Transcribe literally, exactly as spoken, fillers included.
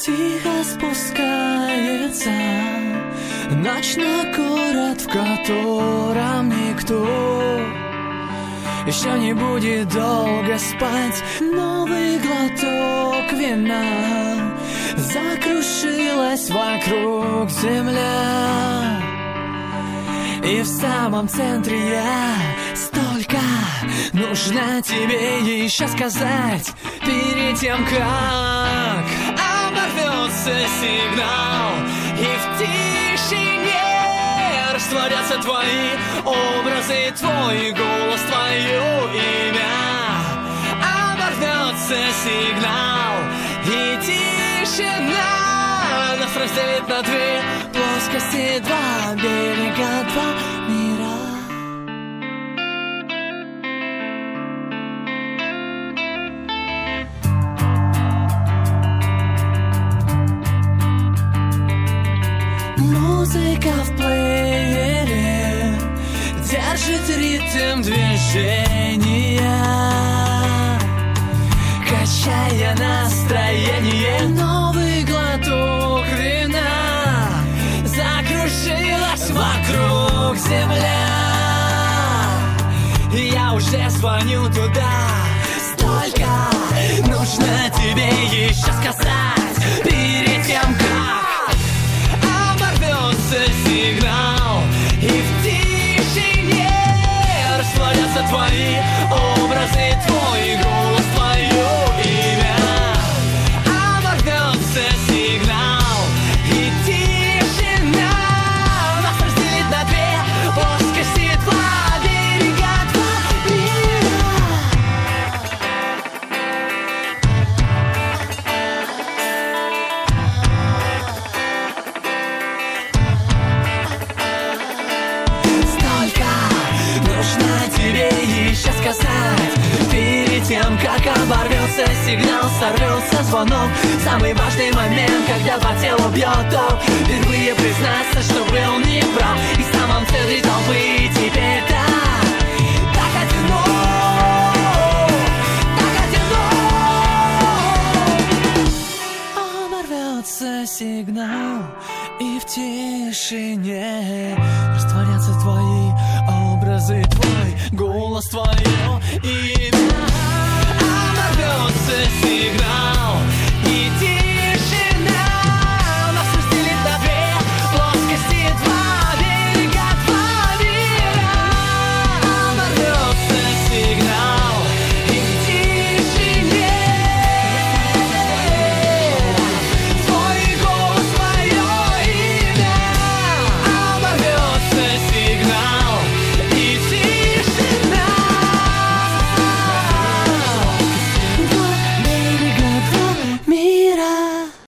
Тихо спускается ночь на город, в котором никто еще не будет долго спать. Новый глоток вина, закрушилась вокруг земля, и в самом центре я. Столько нужно тебе еще сказать перед тем, как оборвется сигнал, и в тишине растворятся твои образы, твой голос, твое имя. Оборвется сигнал, и тишина нас разделит на две плоскости, два берега, два мира. Музыка в плеере держит ритм движения, качая настроение. Новый глоток вина, закружилась вокруг земля. Я уже звоню туда. Столько нужно тебе еще сказать перед тем, как сигнал, и в тишине растворятся твои образы, твой голос, твое имя. Оборвется сигнал, и тишина нас разделит на две плоскости, два берега, два мира. Еще сказать перед тем, как оборвется сигнал, сорвется звонок. Самый важный момент, когда по телу бьет ток. Впервые признаться, что был неправ, и в самом центре толпы теперь так, так одинок, так одинок. Оборвется сигнал, и в тишине растворятся твои образы, твой голос, твое имя. Оборвется